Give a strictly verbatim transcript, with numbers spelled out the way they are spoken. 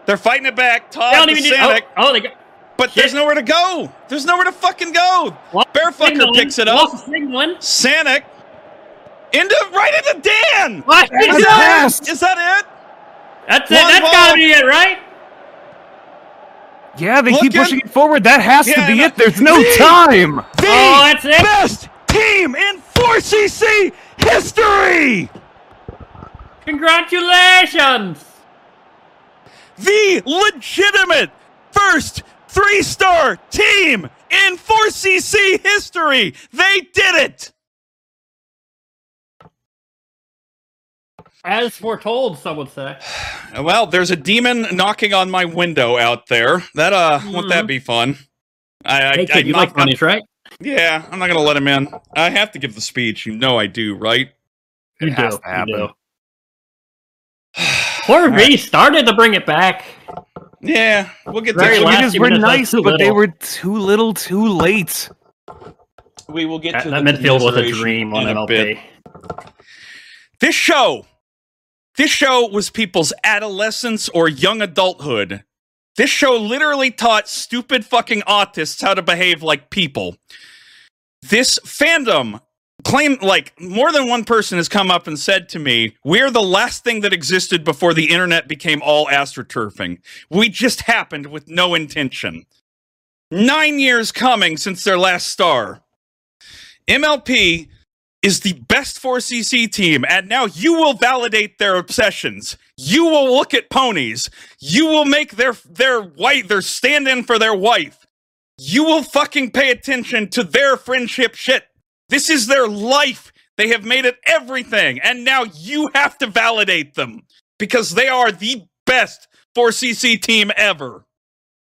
They're fighting it back. Todd They don't to even do- Sanic. oh, oh, they got. But Shit. there's nowhere to go. There's nowhere to fucking go. Lost Bearfucker signaling. picks it up. Lost signaling. Sanic into right into Dan. What? Is Is that, Yes. is that it? That's it. One That's ball. gotta be it, right? Yeah, they keep Looking- pushing it forward. That has Yeah, to be no- it. There's no The- time. The Oh, that's it. best team in four C C history. Congratulations. The legitimate first three-star team in four C C history. They did it. As foretold, some would say. Well, there's a demon knocking on my window out there. That uh, won't that be fun? I, I, Hey, kid, I you like knocked on- bunnies, right? Yeah, I'm not gonna let him in. I have to give the speech. You know I do, right? You It has do, to happen. you do. Poor V started to bring it back. Yeah, we'll get Very to last Swingers few were minutes, that's nice, too but they little. were too little, too late. we will get That, to that the midfield was a commiseration dream on in M a L bit. P. This show, this show was people's adolescence or young adulthood. This show literally taught stupid fucking autists how to behave like people. This fandom claim, like, more than one person has come up and said to me, we're the last thing that existed before the internet became all astroturfing. We just happened with no intention. Nine years coming since their last star. M L P is the best four C C team, and now you will validate their obsessions. You will look at ponies. You will make their their wife their stand-in for their wife. You will fucking pay attention to their friendship shit. This is their life. They have made it everything, and now you have to validate them because they are the best four C C team ever.